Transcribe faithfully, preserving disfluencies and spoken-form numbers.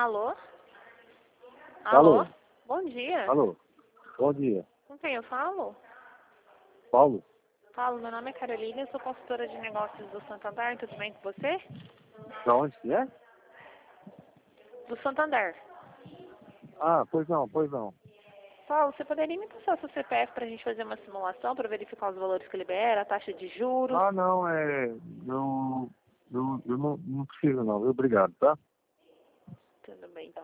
Alô? Alô? Alô? Bom dia. Alô? Bom dia. Com quem eu falo? Paulo? Falo, meu nome é Carolina, eu sou consultora de negócios do Santander, tudo bem com você? Da onde que é? Do Santander. Ah, pois não, pois não. Paulo, você poderia me passar seu C P F para a gente fazer uma simulação, para verificar os valores que libera, a taxa de juros? Ah, não, é... Eu, eu, eu não, não preciso não, viu? Obrigado, tá? Tudo bem, então.